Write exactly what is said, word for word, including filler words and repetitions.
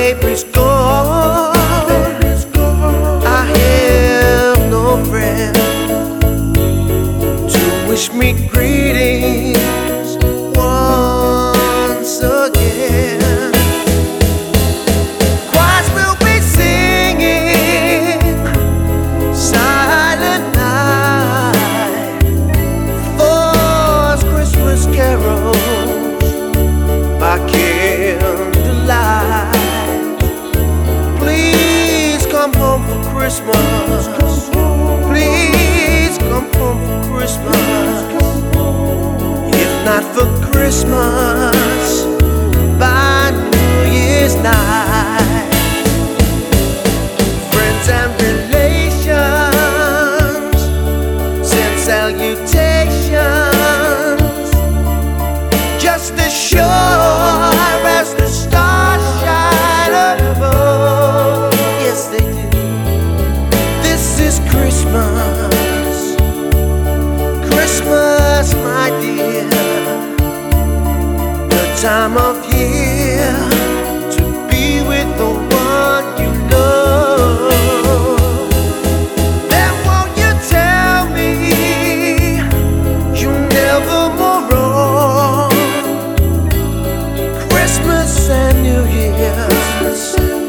baby's gone. I have no friend to wish me greetings once again. Choirs will be singing Silent Night, those Christmas carols by candlelight. Please come home for Christmas. Please come home for Christmas. If not for Christmas, by New Year's night. Friends and relations send salutations, just as sure as the stars shine above. Yes, they do. This is Christmas, Christmas, my dear, the time of year to be with the one you love. Then won't you tell me you're never more wrong? Christmas and New Year's